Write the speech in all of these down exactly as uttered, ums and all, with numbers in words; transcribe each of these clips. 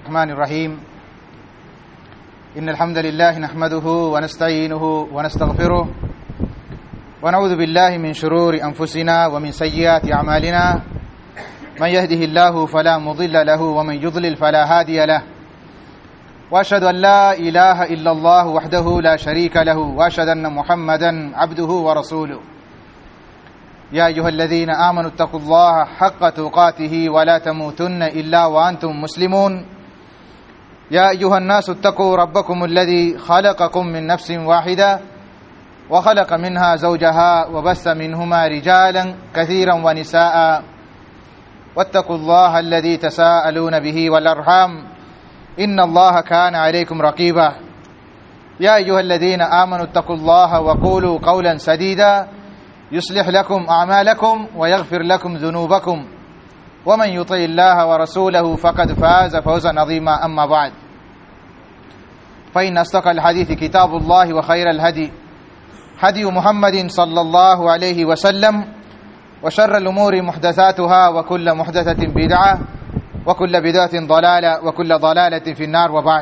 الرحمن الرحيم إن الحمد لله نحمده ونستعينه ونستغفره ونعوذ بالله من شرور أنفسنا ومن سيئات أعمالنا من يهده الله فلا مضل له ومن يضلل فلا هادي له وأشهد أن لا إله إلا الله وحده لا شريك له وأشهد أن محمدا عبده ورسوله يا أيها الذين آمنوا اتقوا الله حق تقاته ولا تموتن إلا وأنتم مسلمون يا أيها الناس اتقوا ربكم الذي خلقكم من نفس واحدة وخلق منها زوجها وبث منهما رجالا كثيرا ونساء واتقوا الله الذي تساءلون به والأرحام إن الله كان عليكم رقيبا يا أيها الذين آمنوا اتقوا الله وقولوا قولا سديدا يصلح لكم أعمالكم ويغفر لكم ذنوبكم ومن يطع الله ورسوله فقد فاز فوزا عظيما أما بعد فإن أصدق الحديث كتاب الله وخير الهدي هدي محمد صلى الله عليه وسلم وشر الأمور محدثاتها وكل محدثة بدعة وكل بدعة ضلالة وكل ضلالة في النار وبعد.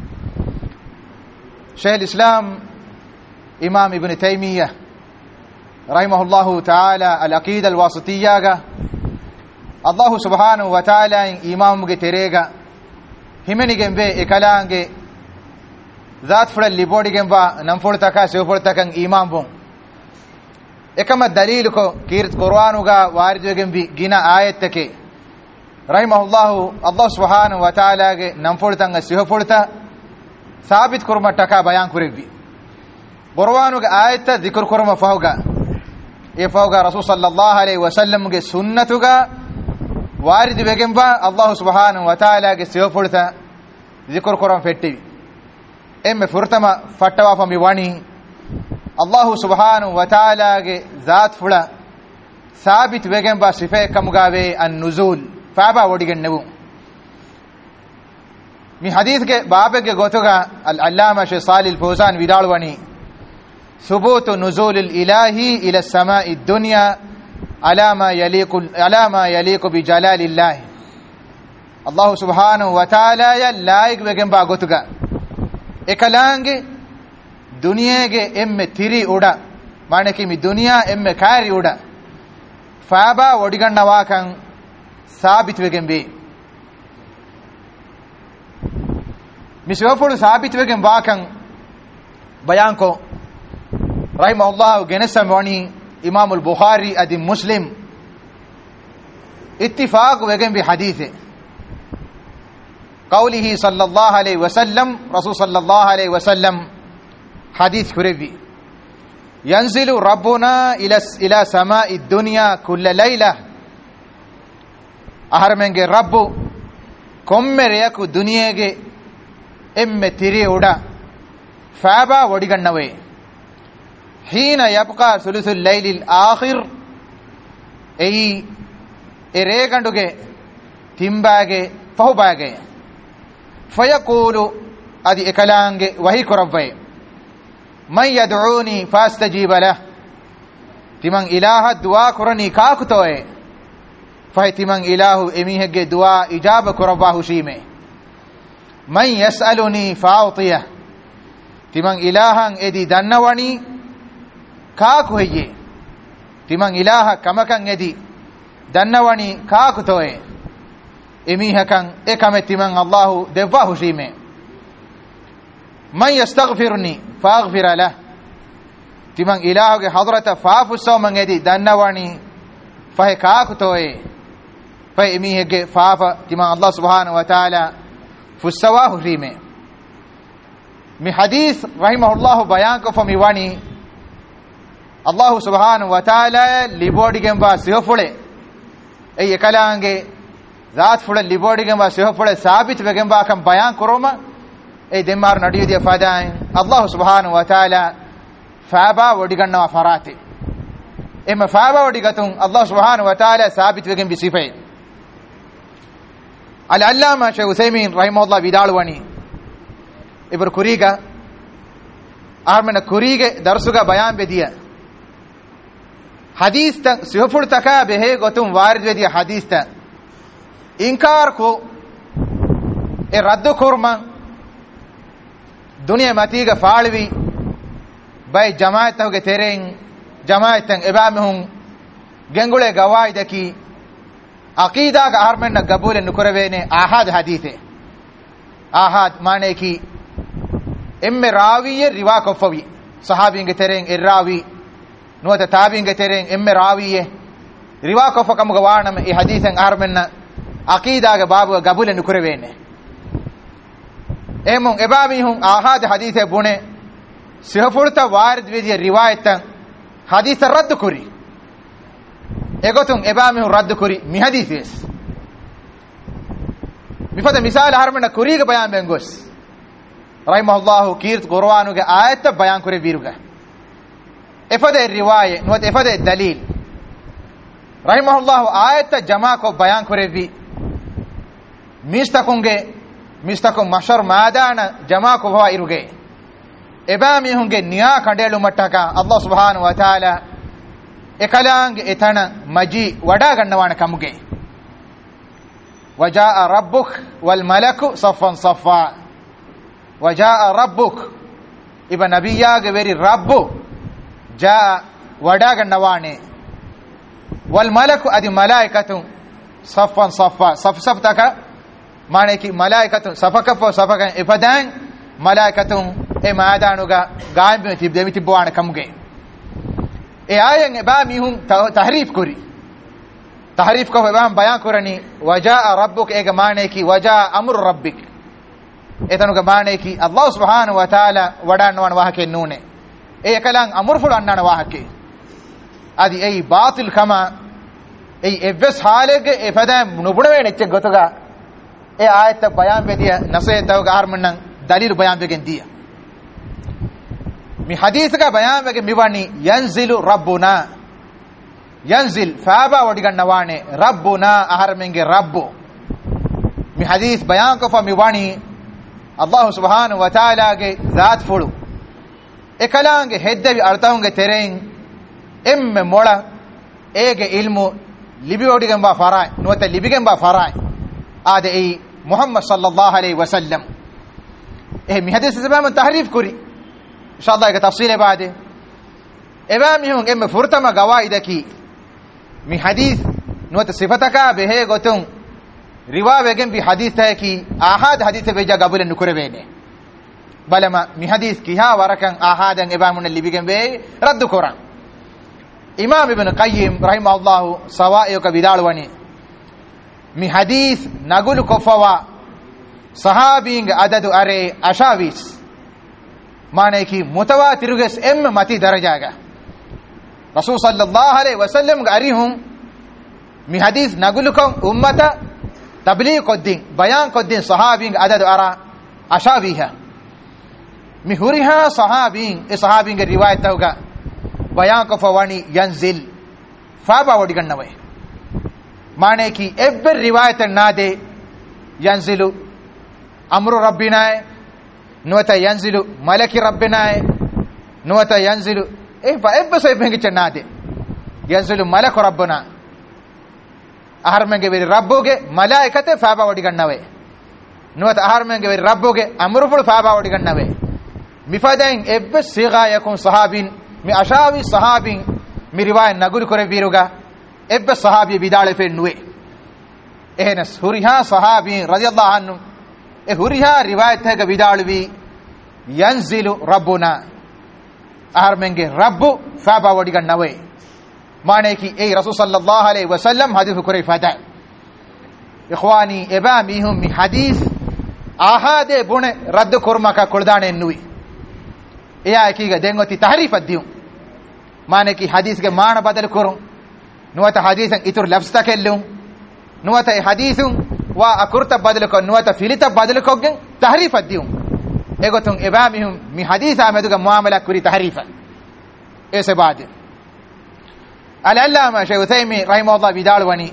شيخ الإسلام إمام ابن تيمية رحمه الله تعالى العقيدة الواسطية الله سبحانه وتعالى إمام تريغا همني جنبه إكلانge ذات فل لبودي جنبا نمفرتكا سيفرتكا إمام بون إكما دليل كو كيرت قرآنوغا وارد جنبي جنا آيتك رحمه الله الله سبحانه وتعالى نمفرتكا سيفرتا ثابت كرما تكا بيان كربي قرآنوغا آيت ذكر كرما فهوغا يفوغا رسول صلى الله عليه وسلم کے سنتوغا وارد بگنبا الله سبحانه وتعالى کے سيفرتا ذكر قرآن فٹی ام فرتما فتوا فمی وانی الله سبحانه وتعالى کے ذات فلا ثابت بگنبا صفه کمگاوے النزول فابا وڈگن نبو می حدیث کے باب کے گوتوگا العلامہ شیخ صالح الفوزان ویدالوانی ثبوت نزول الإله إلى السماء الدنيا على ما يليق على ما يليق بجلال الله الله سبحانه وتعالى لايق بگن باغوتگا ekalaange duniyage emme tiri uda maneki mi duniya emme kaari uda faaba odigannawa kan sabit wegen be mi sewfulu sabit wegen wa kan bayan ko رحمه الله جنسم وني إمام البخاري أدي مسلم اتفاق وجن بحديثه قوله صلى الله عليه وسلم رسول صلى الله عليه وسلم حديث كربي ينزل ربنا إلى إلى سماء الدنيا كل ليلة أهرمنج رب كم رياكو دنيا إم تري ودا فابا وديغنوي حين يبقى ثلث الليل الآخر أي إريغندوغي تيمباغي فهوباغي فيقول أدي إكلانغي وهي كربي من يدعوني فاستجيب له تمن إله الدعاء كرني كاكتوي فهي تمن إله إميهج دعاء إجابة كرباه شيمي من يسألني فأعطيه تمن إلها إدي دنواني ಕಾಕು ಹೆಯ್ಯೆ ತಿಮಂಗ್ ಇಲಾಹ ಕಮಕಂಗ್ ಎದಿ ದನ್ನವಣಿ ಕಾಕು ತೋಯೆ ಎಮೀಹಕಂಗ್ ಎಕಮೆ ತಿಮಂಗ್ ಅಲ್ಲಾಹು ದೆವ್ವಾ ಹುಶೀಮೆ ಮನ್ ಯಸ್ತಗ್ಫಿರುನಿ ಫಾಗ್ಫಿರ ಲಹ್ ತಿಮಂಗ್ ಇಲಾಹುಗೆ ಹದ್ರತ ಫಾಫುಸ್ಸೋಮಂಗ್ ಎದಿ ದನ್ನವಣಿ ಫಹೆ ಕಾಕು ತೋಯೆ ಫಹೆ ಎಮೀಹಗೆ ಫಾಫ ತಿಮಂಗ್ ಅಲ್ಲಾಹ್ ಸುಬ್ಹಾನಹು ವ ತಆಲಾ ಫುಸ್ಸವಾ ಹುಶೀಮೆ ಮಿ ಹದೀಸ್ ರಹಿಮಹುಲ್ಲಾಹು ಬಯಾನ್ ಕೊ ಫಮಿ ವಾಣಿ الله سبحانه وتعالى لبوديگم با سيفوله اي يكلانگه ذات فوله لبوديگم با سيفوله ثابت وگم با کم بیان کروما اي دمار نډيو دي فاداين الله سبحانه وتعالى فابا وديگنوا فراته اما فابا وديگتون الله سبحانه وتعالى ثابت وگم بصفه العلامه شيخ عثيمين رحمه الله بيدالواني ابر كوريگا ارمن كوريگه درسوگا بیان بديه حدیث تک سیفر تکا به گتم وارد ودی حدیث تک انکار کو e raddu kurman duniya matiga faalwi bay jamaatahuge tereng jamaatan ebamehun gengule gawaidaki aqida ga harmenna gabule nukurevene ahad hadithe ahad mane ki emme rawiye riwa kofawi sahabinge tereng irrawi nuwata tabiinge tereng emme rawiye riwa kofakam ga wanam e hadithen harmenna aqida ga babu gabule nukurevene emon ebamihun ahad hadithe bune sihfurta warid vediya riwayatan hadith radd kuri egotun ebamihun radd kuri mi hadithes mifada misal harmana kuriga bayan bengos rahimahullahu kirt qur'anuge ayat bayan kure biruga efade riwaye nuat efade dalil rahimahullahu ayat jama ko bayan kure bi mistakunge mistakun mashar madana jama ko wa iruge ebami hunge niya kandelu mattaka Allah subhanahu wa ta'ala ekalang etana maji wada gannawana kamuge wajaa rabbuk wal malaku saffan saffa wajaa rabbuk iba nabiyage veri rabbu jaa wada gannawane wal malaku adi malaikatu saffan saffa saf saf taka mane ki malaikatu safaka fo safaka ifadan malaikatu e maadanuga gaambe tib demi tibwana kamuge e ayen e ba mihun tahrif kuri tahrif ko ba bayan kurani wajaa rabbuk e gamane ki wajaa amru rabbik etanuga mane ki Allah subhanahu wa ta'ala wadanwan wahake nune e kalang amur ful annana wahake adi ei batil kama ei evs halege e fadam nubunwe necce gotuga e ayat bayan bediya nasaytawga armanan dalil bayan begen dia mi hadith ka bayan bege miwani yanzilu rabbuna yanzil faaba wadigannawane rabbuna aharmenge rabbu mi hadith bayan ko fa miwani Allah subhanahu wa ta'ala ge zat fulu ekalange heddevi artahunge tereng emme mola ege ilmu libi wadigan ba farai nuwata libigen ba farai ade ei Muhammad sallallahu alaihi wasallam eh mi hadith sabam tahrif kuri inshallah ka tafsil baade ebami hun emme furtama gawaidaki mi hadith nuwata sifataka behe gotun riwayegen bi hadith ta ki ahad hadith be jaga bulen nukurebene balama mi hadith ki ha warakan ahadan ebamun libigen be radd quran imam ibn qayyim rahimahullah sawa'iyo ka bidalwani mi hadith nagul kofawa sahabing adadu are ashawis mane ki mutawatirges em mati darajaga rasul sallallahu alaihi wasallam garihum mi hadith nagul ko ummata tabligh qoddin bayan qoddin sahabing adadu ara ashawiha mi huriha sahabing e sahabing riwayat tawga bayan ko fawani yanzil faba wadigannawe mane ki ebber riwayat nade yanzilu amru rabbina nuwata yanzilu malaki rabbina nuwata yanzilu e fa ebbe so ebbe nade yanzilu malaku rabbuna aharmenge veri rabboge malaikate faba wadigannawe nuwata aharmenge veri rabboge amru ful faba wadigannawe mifaden ebbe siga yakun sahabin mi ashawi sahabin mi riwayat nagul kore biruga ebbe sahabi bidale fe nuwe ehnas huriha sahabi radiyallahu anhu e huriha riwayat ha ga bidalwi yanzilu rabbuna aharmenge rabbu faba wadigan nawe mane ki e rasul sallallahu alaihi wasallam hadith kore fada ikhwani ebamihum mi hadith ahade bune radd kurmaka kuldane nuwi eya ki ga dengoti tahrif addiu mane ki hadith ge maana badal kurun nuwata hadithan itur lafz takellum nuwata hadithun wa akurta badal ko nuwata filita badal ko gen tahrif addiu egotun ebamihum mi hadith ameduga muamala kuri tahrifa ese baade al-allama shaykh uthaymi rahimahullah bidalwani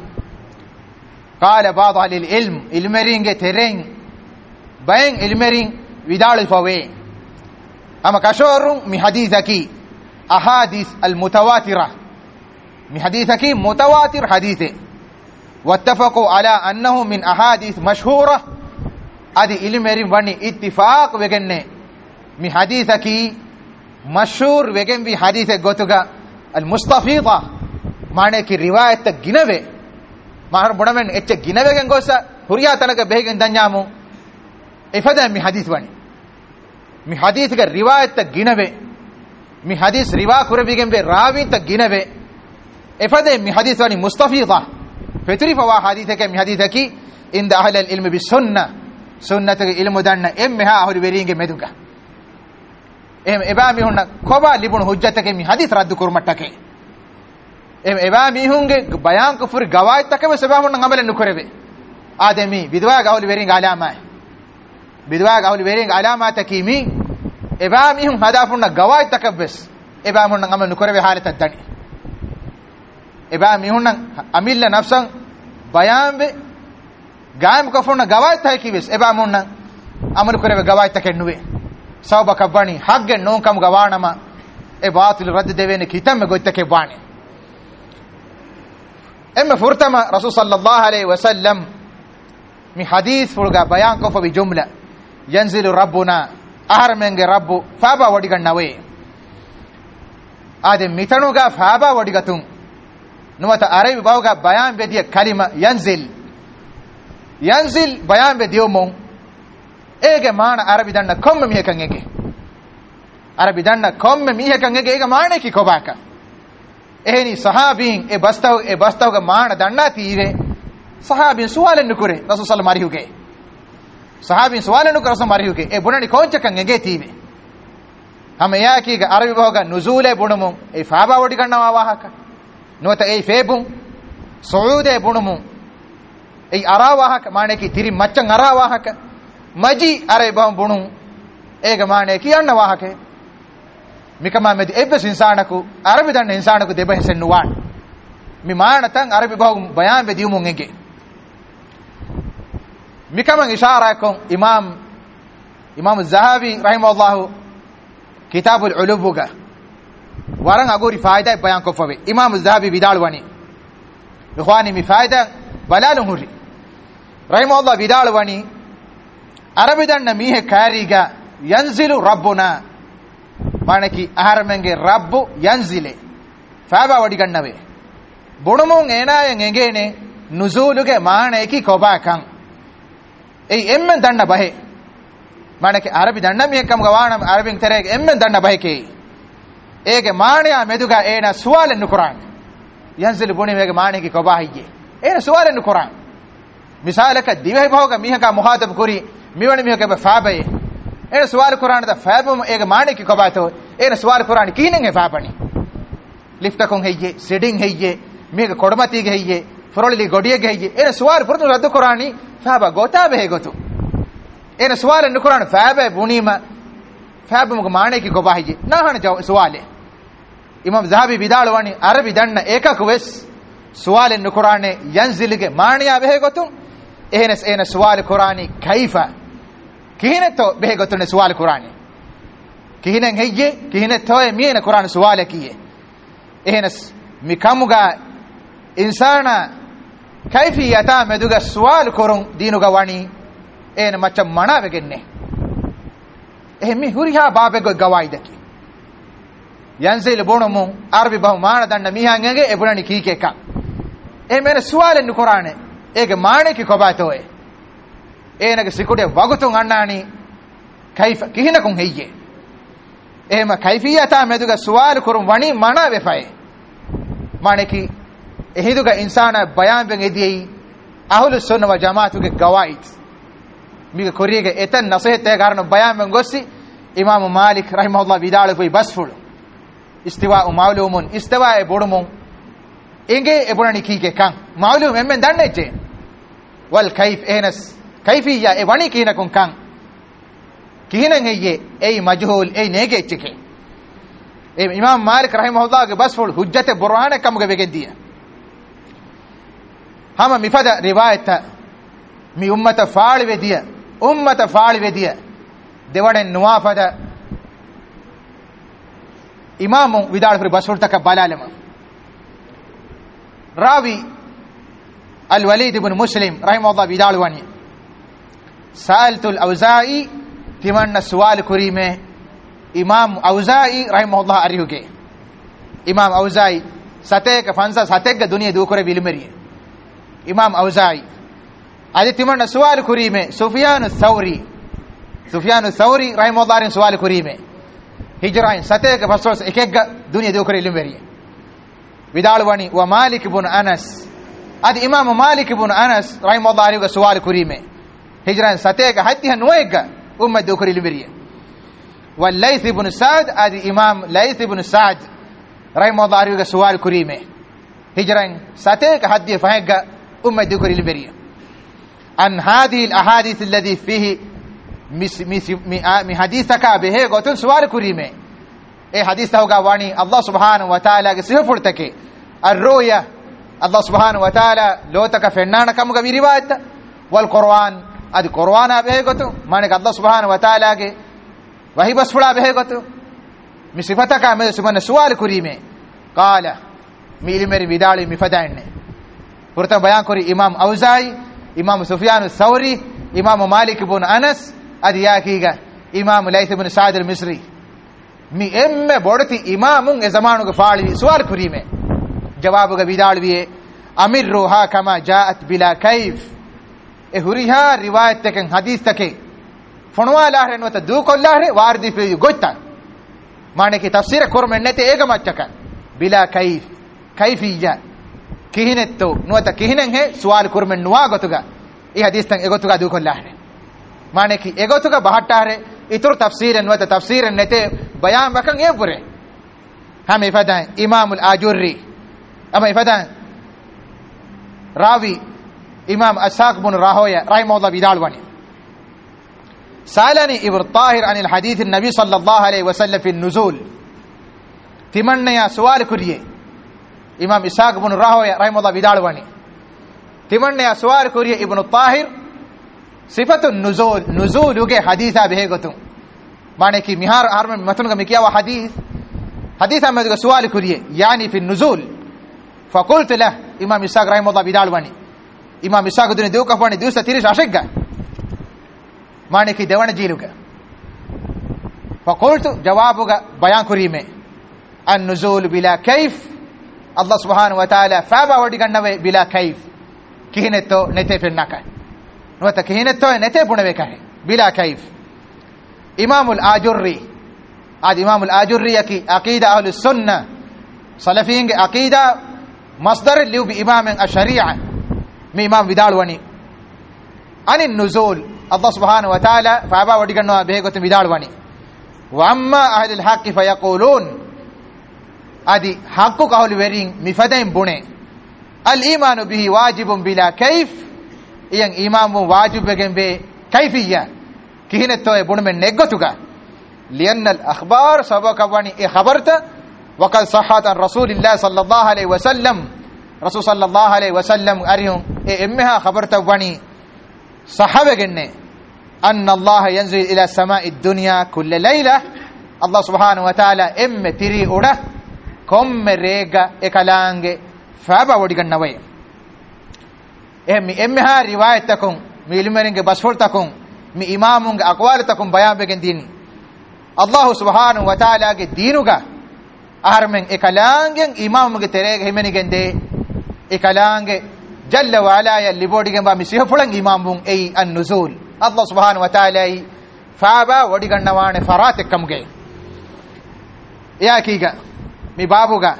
qala ba'd ahli al-ilm ilmeringe tereng bayin ilmerin bidal fawe ama kashorun mi hadithaki ahadith al-mutawatira من حديثك متواتر حديثه واتفقوا على أنه من أحاديث مشهورة adi ilmeri wani ittifaq wegenne mi hadithaki mashhur wegen bi hadithe gotuga al mustafida mane ki riwayat ginave mahar bonamen etche ginavegen gosa huriya tanaka behegen danyamu ifada mi hadith wani mi hadith ga riwayat ginave mi hadith riwa kurbigen be rawi ta ginave ifada mi hadith wani mustafida fetri fa wa hadithe ke mi hadithaki inda ahli al ilm bis sunnah sunnata ge ilmu danna emme ha ahuri beringe meduga em eba mi hunna koba libun hujjatake mi hadith raddu kurmattake em eba mi hunge bayan kufur gawayt takame seba hunna ngamalen nukurebe ademi bidwa ga ahuri beringe alama bidwa ga ahuri beringe alama takimi eba mi hun hadafunna gawayt takabes eba hunna ngamal nukurebe halata dani eba mi hunna amilla nafsan bayan gaam kofuna gawayt hay kibes eba munna amal kurebe gawayt takennuwe sawba kabani hagge non kam gawanama e batil rad devene kitam goittake bani emma furtama rasul sallallahu alaihi wasallam mi hadith furga bayan kofa bi jumla yanzilu rabbuna aharmenge rabbu faba wadigannawe ade mitanuga faba wadigatun nuwata arabi bawga bayan bediya kalima yanzil yanzil bayan be diomon ege maana arabi danna komme mihekan ege arabi danna komme mihekan ege ege maane ki kobaka ehni sahabin e bastaw e bastaw ga maana danna tiire sahabin suwalen nukure rasul sallallahu alaihi wasallam marihuge sahabin suwalen nukure rasul marihuge e bunani konchakan ege tiibe hame yaki ga arabi boga nuzule bunumum e faaba wodi gannawa wahaka nota e febum saude bunumum ei arawahaka maane ki tiri maccan arawahaka maji aray bam bunu ega maane ki anna wahake mikama med ebbes insanaku arabi dan insanaku deba hennu wan mi maana tan arabi bahum bayan be diumun enge mikama ishara kon imam imam az-zahabi rahimahullah kitabul ulubuga waran agori faida bayan ko fawe imam az-zahabi bidal wani ikhwani mi faida balalun huri rahimahullah bidal wani arabi danna mihe kariga yanzilu rabbuna manaki aharmenge rabbu yanzile faba wadi gannave bonumun enayen engene nuzuluge maaneki kobakan ei emmen danna bahe manaki arabi danna mihe kam gawana arabin terege emmen danna bahe ke ege maaniya meduga ena suwalen nukuran yanzilu boni mege maaneki kobahiye ena suwalen nukuran misalaka divai bhoga mihaka muhatab kuri miwani mihaka ba fabaye ena suwal qur'an da fabum ega maane ki kobato ena suwal qur'an kinen he fabani lifta kon heyye setting heyye mega kodmati ge heyye foroli godiye ge heyye ena suwal furtu raddu qur'ani faba gota be gotu ena suwal nu qur'an fabe bunima fabum ge maane ki kobahije nahana jaw suwale imam zahabi bidalwani arabi danna eka kuwes suwal nu qur'ane yanzilige maaniya be gotu ehnes ena suwal qur'ani kaifa kihineto behe gotune suwal qur'ani kihinen heyye kihineto e miena qur'an suwale kiye ehnes mikamuga insana kaifiyata meduga suwal korun dinuga wani ena macha mana vegenne ehmi huriha babe go gawaidaki yanzil bonumu arbi bahmana danna mihangenge ebunani kikeka ehmene suwal nu qur'ane ege maane ki kobatoe enage sikude wagutun annani kaifa kihinakun heyye ehma kaifiyata meduga suwal kurum wani mana vefaye mane ki ehiduga insana bayan ben ediyei ahlus sunna wal jamaatu ge gawaid miga koriyege etan nasihat e garno bayan ben gossi imam malik rahimahullah bidal foi basful istiwa ma'lumun istiwa e bodumun inge e bonani kike kan ma'lum emmen danneje wal kaif enas kaifiya e wani kina kun kan kihinan heye ei majhul ei nege chike e imam malik rahimahullah ge basful hujjat burhan kam ge begediya hama mifada riwayat mi ummata faal vediya ummata faal vediya dewaden nuwafada imam vidal fir basful tak balalama rawi al walid ibn muslim rahimahullah vidal wani sa'altul Awza'i timanna suwal kurime Imam Awza'i rahimahullah arihuge Imam Awza'i sateka fansa satega duniya dukore bilmeri Imam Awza'i adi timanna suwal kurime Sufyan ath-Thawri Sufyan ath-Thawri rahimahullah rin suwal kurime hijrain sateka fasos ekegga duniya dukore bilmeri vidalwani wa Malik ibn Anas adi Imam Malik ibn Anas rahimahullah arihuge suwal kurime hijran sateka hatiha nuega umma dukore bilmeri wal Layth ibn Sa'd adi Imam Layth ibn Sa'd rahimahullah arihuge suwal kurime hijran sateka hatiha fahega umma dukore bilmeri an hadhihi al ahadith alladhi fihi mi hadithaka behe gotun suwal kurime e hadith hoga wani Allah subhanahu wa ta'ala ge sifurtake ar-ruya Allah subhanahu wa ta'ala lotaka fennana kamuga riwayat wal Qur'an adi Qur'an behe gotu mane Allah subhanahu wa ta'ala ge wahi basfula behe gotu mi sifataka me sumana suwal kurime qala mi ilmeri vidali mi fadainne furta bayan kori Imam Awza'i Imam Sufyan ath-Thawri Imam Malik ibn Anas adi yakiga Imam Layth ibn Sa'd al-Misri mi emme bodati imamun e zamanu ge faali suwal kurime jawabu ge vidalwiye amir ruha kama jaat bila kayf e huriha riwayat teken hadith take fonwa lahre nota du kollahre wardi fi gotta mane ki tafsir kormen nete ega machaka bila kayf kayfiyya kihinetto nota kihinen he suwal kormen nuwa gotuga e hadith tan egotuga du kollahre mane ki egotuga bahattare itur tafsir nota tafsir nete bayan bakan ebure hame fadan Imam al-Ajurri ama ifadan rawi Imam Ashaq bin Rahoya rahimahullah bidalwani salani Ibn Tahir an al-hadith an-nabi sallallahu alayhi wa sallam fi an-nuzul timanna ya suwal kuriye Imam Ashaq bin Rahoya rahimahullah bidalwani timanna ya suwal kuriye Ibn Tahir sifatu an-nuzul nuzul uge haditha behe gotum mane ki mihar harman matun ka mikiya wa hadith haditha me go suwal kuriye yani fi an-nuzul فقلت له امام اسحاق رحمه الله بدالواني امام اسحاق دني دو كفاني دوسا تيرش اشغا مانكي ديوان جيلوغا فقلت جوابك بيان كريمه النزول بلا كيف الله سبحانه وتعالى فابا ودي كنوي بلا كيف كهنتو نته فنكا نوتا كهنتو نته بونوي كه بلا كيف امام الاجري اد امام الاجري يكي عقيده اهل السنه سلفيين عقيده مصدر اللي هو بإمام الشريعة من إمام بدالواني عن النزول الله سبحانه وتعالى فأبا ودقنا بهيقة بدالواني وأما أهل الحق فيقولون أدي حقك أهل ورين مفدين بني الإيمان به واجب بلا كيف إيان إمام واجب بجنب كيفية كهنة توي بن من نجتوكا لأن الأخبار سبق واني خبرت وقد صحت عن رسول الله صلى الله عليه وسلم رسول صلى الله عليه وسلم أريهم إمها خبرت واني صحابة جنة أن الله ينزل إلى السماء الدنيا كل ليلة الله سبحانه وتعالى إم تري أوله كم ريغا إكالانج فابا وديغن نوي إم إمها روايتكم ميلمرنج بسفرتكم مي إمامونج أقوالتكم بيان بجن ديني الله سبحانه وتعالى دينوغا أهرمن إكالانج إمامونج تريغ همني جندي إكالانج جل وعلا يلي بوديغن با مسيح فلان إمامون أي النزول الله سبحانه وتعالى فابا وديغن نوان فراتكم جي يا كيغا مي بابوغا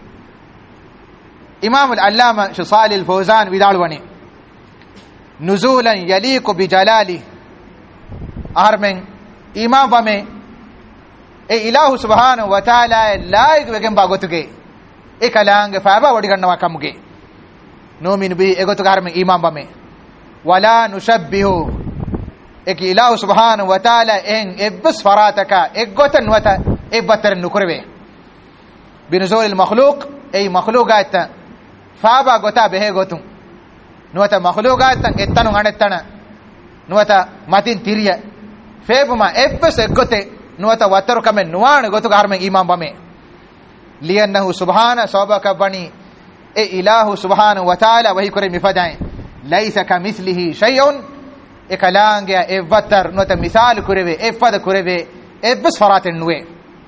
إمام العلامة شصالي الفوزان بدالوني نزولا يليق بجلاله أهرمن إمام بمي إيه إله سبحانه وتعالى لا يجب باغوتوغي إيه كلانغ فابا وديغن وكمغي نؤمن به إغوتوغ أهرمن إمام بمي ولا نشبه إيه إله سبحانه وتعالى إن إبس فراتك إغوتن وتا إبتر نكربه بنزول المخلوق أي مخلوقات فابا غوتا به غوتون نوتا مخلوقات اتنو غنتنا نوتا ماتين تيريا فيبما ابس غوتي نوتا وتر كمن نوان غوتو غارمن امام بمي لانه سبحانه سبحانه بني اي اله سبحانه وتعالى وهي كريم فداين ليس كمثله شيء e kalange e vatar nota misal kureve e fada kureve e bas faraten nuwe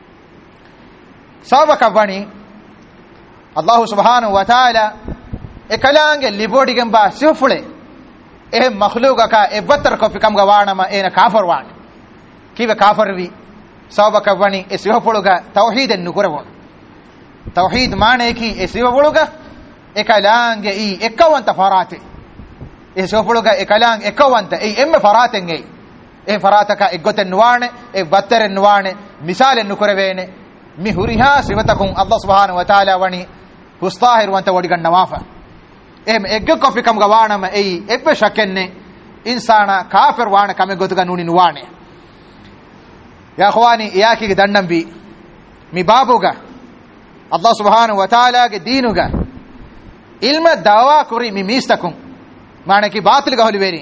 sabaka bani Allah subhanahu wa ta'ala e kalange libodigen ba sifule e makhluqa ka e vatar ko fikam gawana ma ena kafir wan kibe kafir wi sabaka bani e sifuluga tauhid en nukurewon tauhid maane ki e sifuluga e kalange i ekawanta farate e sofuluga e kalang ekawanta e emme faraten e e farataka e goten nuwane e vatteren nuwane misalen nukurevene mi huriha sivatakun Allah subhanahu wa ta'ala wani hustahir wanta wadigan nawafa em egge kofi kam gawana ma e ebbe shakenne insana kafir wana kame gotuga nuni nuwane ya akhwani yaki dandam bi mi babuga Allah subhanahu wa ta'ala ge dinuga ilma dawa kuri mi mistakun maana ki batil ga holiveri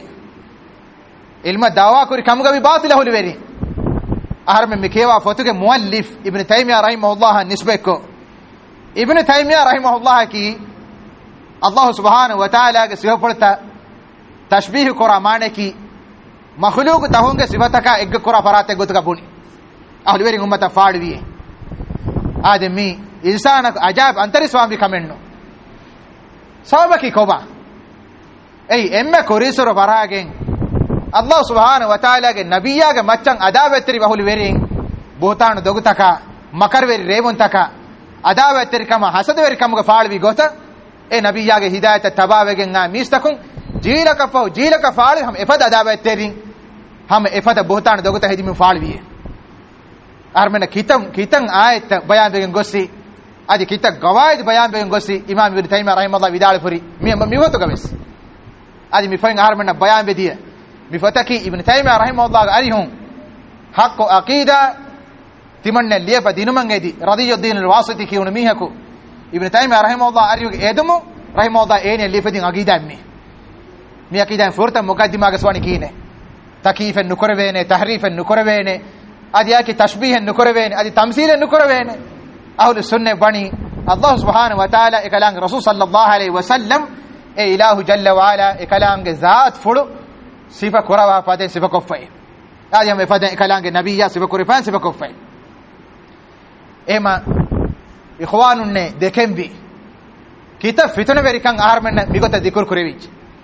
ilma dawa kuri kamga bi batil holiveri ahar me mekewa fotuge muallif ibn taymiyyah rahimahullah nisbeko ibn taymiyyah rahimahullah ki Allah subhanahu wa ta'ala ge sifata tashbih kora maana ki makhluq tahunge sifataka egge kora farate gotuga buni holiveri ummata faadwiye ademi insana ajab antari swami kamenno sabaki koba ei emme korisoro baragen Allah subhanahu wa ta'ala ge nabiyya ge maccan adawetteri bahuli verin botan dogutaka makarveri revuntaka adawetteri kama hasadveri kama faalvi gota e nabiyya ge hidayata tabawegen na mistakun jilaka fa jilaka faal ham efada adawetterin ham efada botan doguta hedimi faalvi armena kitam kitan ayat bayan begen gossi adi kita gawaid bayan begen gossi imam ibn taymiyyah rahimahullah vidal puri mi mi hoto gaves adi mi fain armena bayan bediya mi fataki ibn taymiyyah rahimahullah arihum haqq aqida timanne liya dinuman edi radiyuddin alwasiti ki unmi hako ibn taymiyyah rahimahullah ariyu edumu rahimahullah ene lifadin aqida mi mi aqida furta muqaddima gaswani kine takifen nukorvene tahrifen nukorvene adi yaki tashbihen nukorvene adi tamsilen nukorvene ahlu sunne bani Allah subhanahu wa ta'ala e kalang rasul sallallahu alaihi wasallam e ilahu jalla wa ala e kalang zat fulu sifa kurawa fade sifa kofai adi am fade e kalang nabiyya sifa kurifan sifa kofai ema ikhwanun ne dekembi kita fitna verikan armen mi gota dikur kurevich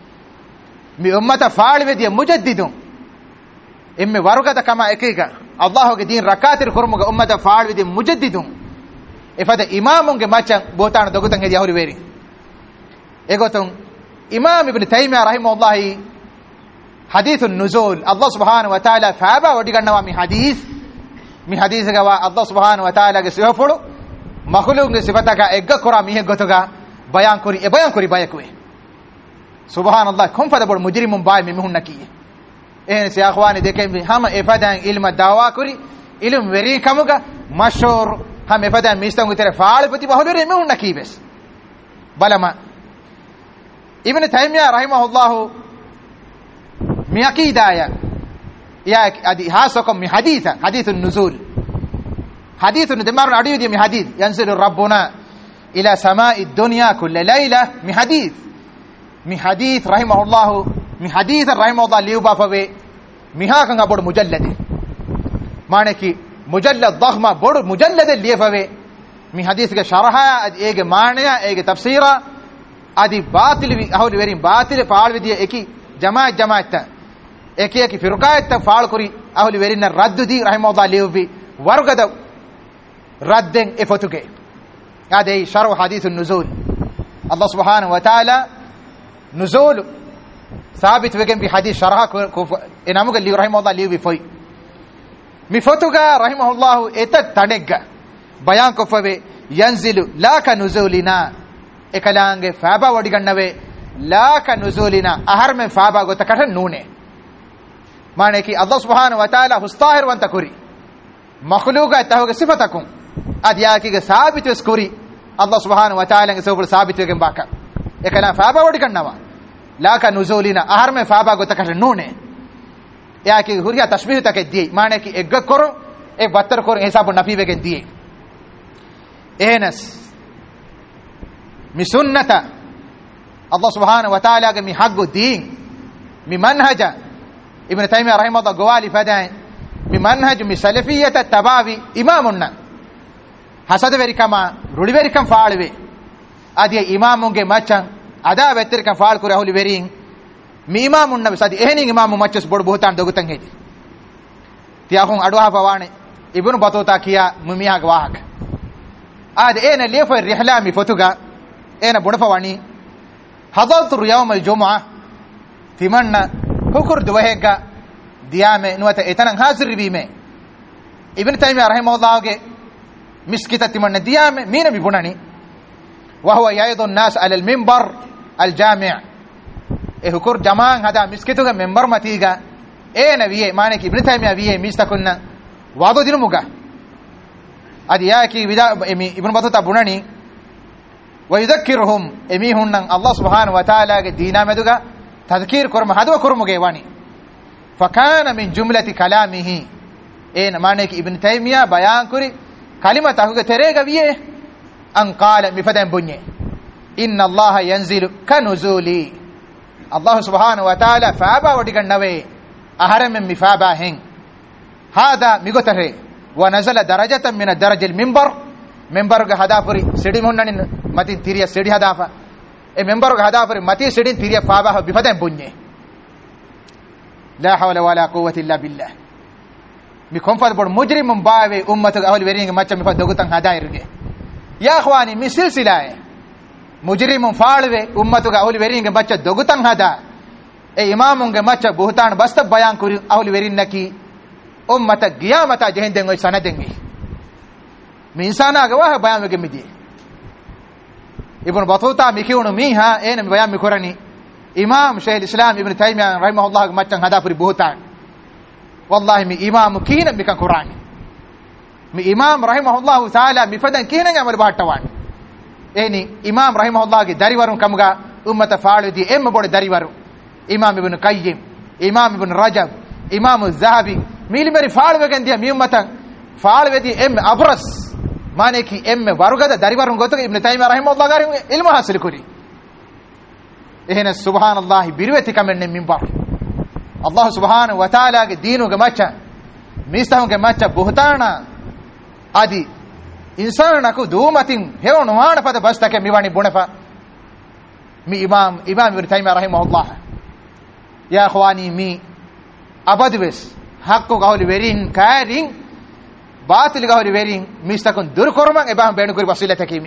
mi ummata faalve die mujaddidun emme warugata kama ekega Allah ge din rakatir kurmuga ummata faalve die mujaddidun efada imamunge machan botan dogutan hedi ahuri veri egoton imam ibn taymiyyah rahimahullah hadithun nuzul Allah subhanahu wa ta'ala faaba wadigannawa mi hadith mi hadith gawa Allah subhanahu wa ta'ala ge sifulu makhluq ge sifataka egga kora mi gotoga bayan kori e bayan kori bayakwe subhanallah kom fada bol mujrimun bay mi hunna ki en si akhwani deken hama efadan ilma dawa kori ilm veri kamuga mashhur ham efadan mistangu tere faalpati bahulure me hunna ki bes balama ibn taymiyyah rahimahullah mi aqidaya ya adi hasakum mi haditha hadithun nuzul hadithun demarun adiyudi mi hadith yanzilu rabbuna ila samai dunya kull layla mi hadith mi hadith rahimahullah mi hadith rahimahullah liuba fave mi ha kan abod mujallad maane ki mujallad dakhma bod mujallad liefave mi hadith ge sharha ege maaniya ege tafsira adi batil vi aholi verin batil faal vidiya eki jamaat jamaat eki eki firqaat faal kori aholi verin raddu di rahimahullah liubi wargada radden efotuge ade sharh hadith an-nuzul Allah subhanahu wa ta'ala nuzul ثابت وگن بی حدیث شرح کو انامو گلی رحمه الله لیو بی فوی می فتوگا رحمه الله ایت تنگا بیان کو فوی ينزل لا كنزولنا එකලංගේ فابا වඩිගන්නවේ لا كنزولنا ahar men فابا ගොත කට නූනේ माने कि अल्लाह सुब्हानहु व तआला हुस्ताहिर वंत कुरी मखलूक तहगे सिफतकुम अदिया कि साबित स्कुरी अल्लाह सुब्हानहु व तआला के सोबर साबित वेगन बाका एकला फाबा वडिकन्नवा लाका नुज़ूलिना आहर में फाबा गो तकर नूने या कि हुरिया तशबीह तक दिए माने कि एक करो एक बहत्तर करो हिसाब नफी वेगन दिए एनस मि सुन्नता अल्लाह सुब्हानहु व तआला के मि हक दीन मि मनहज ibn taymiyyah rahimahullah gowali fadan mi manhaj mi salafiyata tabawi imamunna hasada verikama ruli verikam faalwe adiya imamunge machan ada vetterikam faal kure ahuli verin mi imamunna sadi ehnin imamu machas bod bohutan dogutan hedi tiyahun adwa fawane ibn batuta kiya mumiya gawahak ad ena lefa rihla mi fotuga ena bunafawani hadartu yawm al-jum'ah timanna hukur duwahega diyame nuwata etanan hazir bime ibn taymiyyah rahimahullah ge miskita timanna diyame mina bibunani wa huwa yaidu an-nas ala al-minbar al-jami' e hukur jamaan hada miskituga minbar matiga ena wiye mane ki ibn taymiyyah wiye mistakunna wado dinumuga adi yaki vida ibn batuta bunani wa yudhakkiruhum emihunnan Allah subhanahu wa ta'ala ge dina meduga tadhkir kurma hadwa kurmuge wani fakana min jumlati kalamihi en mane ki ibn taymiyyah bayan kuri kalimata huge terega wiye an qala mifadan bunye inna Allah yanzilu kanuzuli Allah subhanahu wa ta'ala faaba wadigan nawe aharam mifaba hen hada migotare wa nazala darajatan min ad-daraj al-minbar minbar ga hadafuri sidi munnanin mati tiriya sidi hadafa e minbar ga hadafuri mati sidi tiriya faaba bifadan bunye la hawla wala quwwata illa billah mi konfat bod mujrimun bawe ummatu ahli weringa macca mi fa dogutan hadairge ya akhwani mi silsilae mujrimun faalwe ummatu ga ahli weringa macca dogutan hada e imamun ga macca buhtan basta bayan kuri ahli werinnaki ummata qiyamata jehenden oy sanadengi mi insana ga wa bayan ge midi ibn batuta mi kiunu mi ha ene mi bayan mi korani imam shaykh islam ibn taymiyyah rahimahullah ga macca hada puri buhtan wallahi mi imam kina mi kan qur'ani mi imam rahimahullah taala mi fadan kina ngamal bahattawani eni imam rahimahullah ge dariwarun kamuga ummata faaludi em bod dariwaru imam ibn qayyim imam ibn rajab imam az-zahabi milmeri faalwegen dia mi ummatan faalwedi em abras mane ki em warugada dariwarun gotoge ibn taymiyyah rahimahullah garin ilmu hasil kuri ehna subhanallah birweti kamenne minbar Allah subhanahu wa ta'ala ge dinu ge macha mistahun ge macha buhtana adi insana ku dumatin hewonu wana pada bastake miwani bunafa mi imam imam ibn taymiyyah rahimahullah ya akhwani mi abadwes hakku gaholi verin kairin batil gaholi verin mistakun dur korman ebam beenu kuri wasilata kimi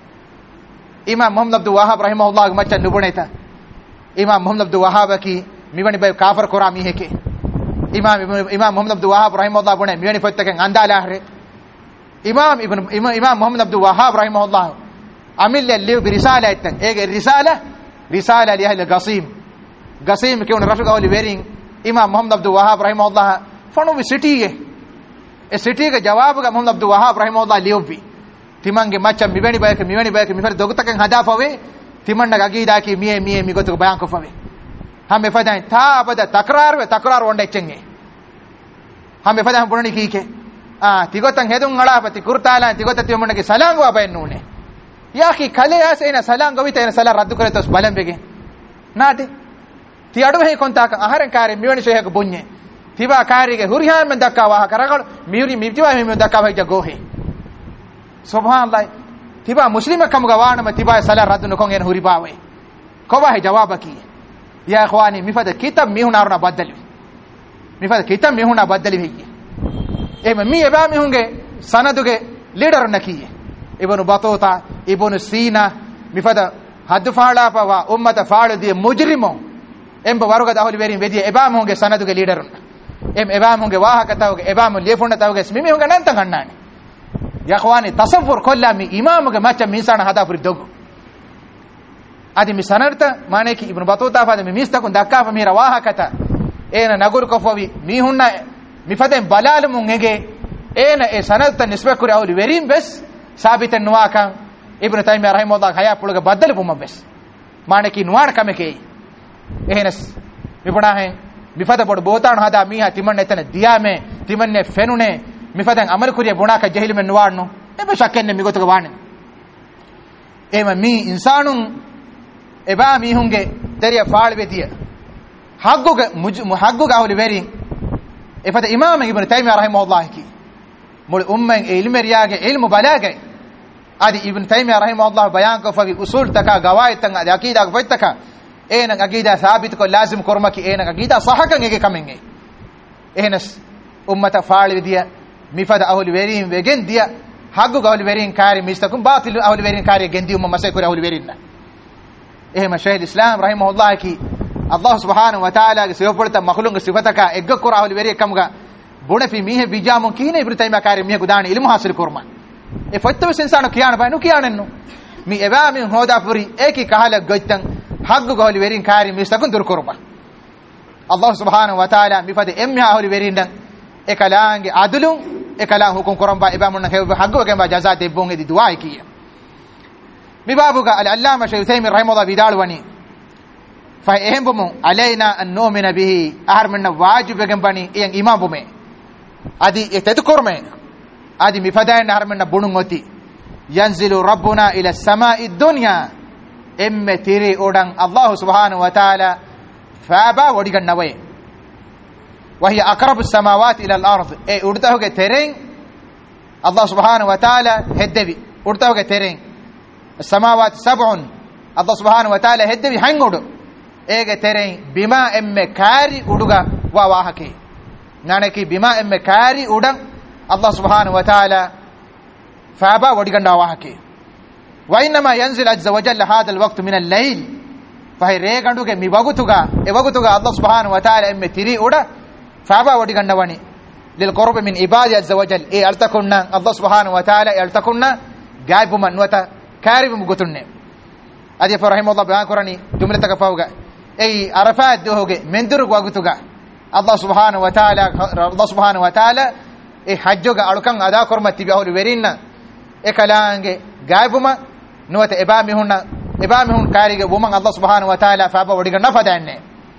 imam muhammad abdul wahhab rahimahullah ge macha nubuneta imam muhammad abdul wahhab ki miwani bay kafir kora mi heke imam imam muhammad abdul wahhab rahimahullah bune miwani fottake andala hare imam ibn imam muhammad abdul wahhab rahimahullah amil li bi risala itan ege risala risala li ahli qasim qasim ke un rafiq awli werin imam muhammad abdul wahhab rahimahullah fonu bi city ge e city ge jawab ga muhammad abdul wahhab rahimahullah liyobi timange macha miwani bay ke miwani bay ke mifer dogutaken hadafawe timanna gagida ki miye miye mi gotu bayan ko fawe hame fadan ta abada takrar we takrar wonde chenge hame fadan bunani kike ah tigotan hedun alapati kurtala tigotati yomunge salam wa bayennune yaki kale asena salam gowita ena salam raddu kare tos balam bege nade ti adu he konta ka aharan kare miwani shehek bunye tiba kare ge hurihan men dakka wa karagal miuri mivtiwa men dakka wa jago he subhanallah tiba muslima kam gawana ma tiba salam raddu no kon en huri bawe ko wa he jawab ki ya ikhwani mifada kitab mihunaruna badali mifada kitab mihuna badali hiye ema mi eba mi hunge sanaduge leader nakiye ibn batuta ibn sina mifada haddu faala pawa ummata faaludi mujrimo emba waruga daholi verin vedi eba mi hunge sanaduge leader em eba mi hunge wahaka tawge eba mi lefunda tawge mi mi hunge nantan kannani ya ikhwani tasawwur kollami imamuge macha misana hada puri dogu adi mi sanarta mane ki ibn batuta fada mi mistakun dakka fa mi rawahakata ena nagur kofawi mi hunna mi faden balal mun ege ena e sanadta nisba kuri awli verin bes sabitan nuwakan ibn taymiyyah rahimahullah haya puluga badal bum bes mane ki nuwar kameke ehnas mi bana hai mi fada bod botan hada mi ha timan etane diyame timanne fenune mi faden amal kuri buna ka jahil men nuwarno e be shakkenne mi gotuga wane ema mi insanun eba mi hunge teriya faalwe diya hagguga hagguga ahli verin ifata imam ibn taymiyyah rahimahullah ki mul umman ilmeriyage ilmu balage adi ibn taymiyyah rahimahullah bayan ko fa usul taka gawaid tan adi aqida ko faitaka enan aqida sabit ko lazim korma ki enan aqida sahakan ege kamenge ehnas ummata faali vidiya mifada ahli verin vegen dia hagguga ahli verin kari mistakum batil ahli verin kari gendi umma masay ko ahli verinna ehma shaykh islam rahimahullah ki Allah subhanahu wa ta'ala ge sewpulta makhlunga sifataka egga kora ahli veri kamga bune fi mihe bijamun kine ibn taymiyyah kari mihe gudani ilmu hasil korma e fattu insano kiyana baynu kiyanennu mi eba min hoda puri eki kahala gottan haggu ahli verin kari mistakun dur korba Allah subhanahu wa ta'ala mi fade emmi ahli verin dan e kalange adulun e kalan hukum koramba eba mun hebe haggu ge ba jaza de bonge di duai kiya mi babuga al allama shaykh taymi rahimahullah bidal wani fa ehembumu alaina an nu'mina bihi ahar minna wajib ge bani en imam bume adi etedu korme adi mi fadain ahar minna bunun oti yanzilu rabbuna ila as-sama'i ad-dunya emme tiri odan Allah subhanahu wa ta'ala faba wadigannawe wa hiya aqrabu as-samawati ila al-ard e urdahuge tereng Allah subhanahu wa ta'ala heddevi urdahuge tereng as-samawati sab'un Allah subhanahu wa ta'ala heddevi hangodu ege tereng bima emme kari uduga wa wahake nanaki bima emme kari udan Allah subhanahu wa ta'ala faba wadiganda wahake wa inma yanzil azza wa jalla hada alwaqt min al-layl fa reganduge mi wagutuga e wagutuga Allah subhanahu wa ta'ala emme tiri uda faba wadiganda wani lil qurb min ibadi azza wa jalla e altakunna Allah subhanahu wa ta'ala e altakunna gaibu man wata karibum gutunne adi fa rahimahullah bayan qurani jumlataka fawga ay arafat dohoge mendur wagutuga Allah subhanahu wa ta'ala Allah subhanahu wa ta'ala e hajjoga alukan ada kormatti bi ahli verinna e kalange gaibuma nuwata ebami hunna ebami hun karige woman Allah subhanahu wa ta'ala fa ba wadiga nafadanne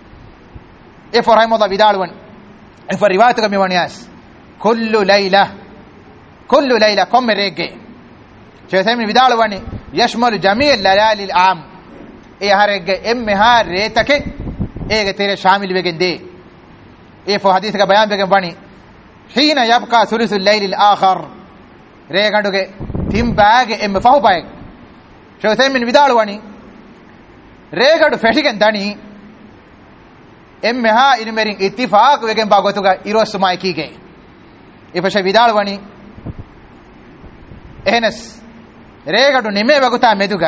e for rahimahullah bidalwan e for riwayatuga mi wanias kullu layla kullu layla kom rege chethemi bidalwani yashmalu jami' al-layali al-am e harege emme ha retake ege tere shamil wegende e fo hadith ka bayan begen bani hina yabqa thuluthul layl al-akhar reganduge timbage emme fahu bay shothemin vidalwani regadu fetigen dani emme ha inimerin ittifaq wegen bagotuga irosumai kige e fo vidalwani ehnes regadu nime baguta meduga